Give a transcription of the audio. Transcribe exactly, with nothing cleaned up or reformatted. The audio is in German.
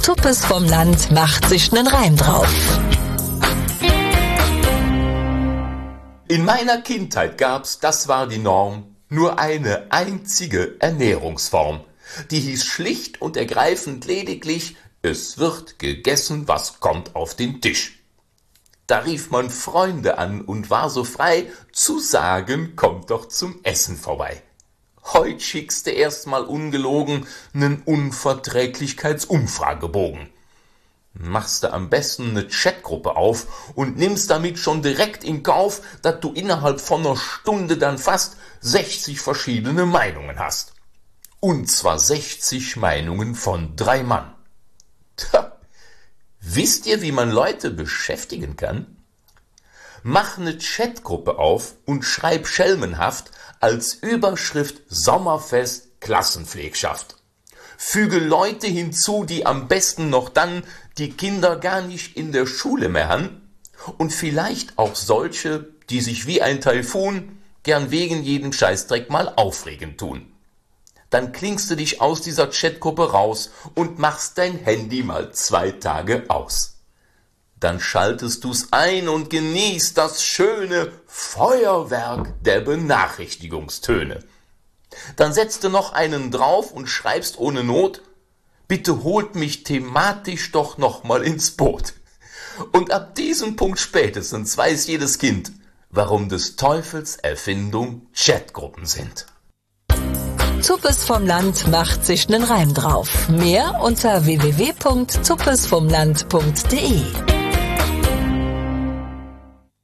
Tuppes vom Land macht sich nen Reim drauf. In meiner Kindheit gab's, das war die Norm, nur eine einzige Ernährungsform. Die hieß schlicht und ergreifend lediglich: Es wird gegessen, was kommt auf den Tisch. Da rief man Freunde an und war so frei zu sagen: Kommt doch zum Essen vorbei. Heut schickst du erstmal ungelogen nen Unverträglichkeitsumfragebogen. Machst du am besten ne Chatgruppe auf und nimmst damit schon direkt in Kauf, dass du innerhalb von ner Stunde dann fast sechzig verschiedene Meinungen hast. Und zwar sechzig Meinungen von drei Mann. Tja, wisst ihr, wie man Leute beschäftigen kann? Mach ne Chatgruppe auf und schreib schelmenhaft als Überschrift Sommerfest Klassenpflegschaft. Füge Leute hinzu, die am besten noch dann die Kinder gar nicht in der Schule mehr haben, und vielleicht auch solche, die sich wie ein Taifun gern wegen jedem Scheißdreck mal aufregen tun. Dann klingst du dich aus dieser Chatgruppe raus und machst dein Handy mal zwei Tage aus. Dann schaltest du's ein und genießt das schöne Feuerwerk der Benachrichtigungstöne. Dann setzt du noch einen drauf und schreibst ohne Not: Bitte holt mich thematisch doch noch mal ins Boot. Und ab diesem Punkt spätestens weiß jedes Kind, warum des Teufels Erfindung Chatgruppen sind. Tuppes vom Land macht sich nen Reim drauf. Mehr unter w w w punkt tuppes vom land punkt de.